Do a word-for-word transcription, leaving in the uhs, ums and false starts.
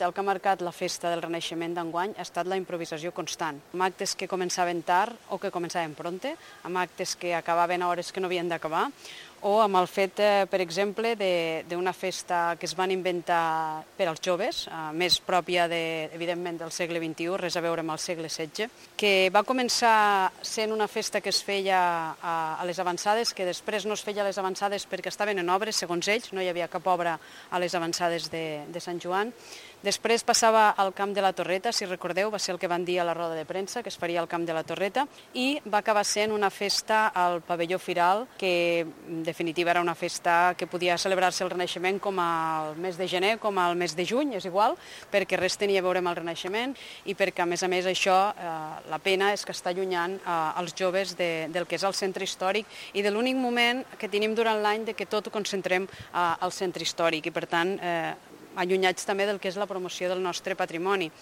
El que ha marcat la festa del Renaixement d'enguany ha estat la improvisació constant, amb actes que començaven tard o que començaven pronte, amb actes que acabaven a hores que no havien d'acabar, o amb el fet, per exemple, d'una festa que es van inventar per als joves, més pròpia, evidentment, del segle vint-i-u, res a veure amb el segle setze, que va començar sent una festa que es feia a les avançades, que després no es feia a les avançades perquè estaven en obres, segons ells, no hi havia cap obra a les avançades de, de Sant Joan. Després passava al Camp de la Torreta, si recordeu, va ser el que van dir a la roda de premsa, que es faria al Camp de la Torreta, i va acabar sent una festa al Pavelló Firal, que en definitiva era una festa que podia celebrar-se el Renaixement com al mes de gener, com al mes de juny, és igual, perquè res tenia a veure amb el Renaixement i perquè, a més a més, això, eh, la pena és que està allunyant eh, els joves de, del que és el centre històric i de l'únic moment que tenim durant l'any de que tot ho concentrem eh, al centre històric i, per tant, eh, allunyats també del que és la promoció del nostre patrimoni.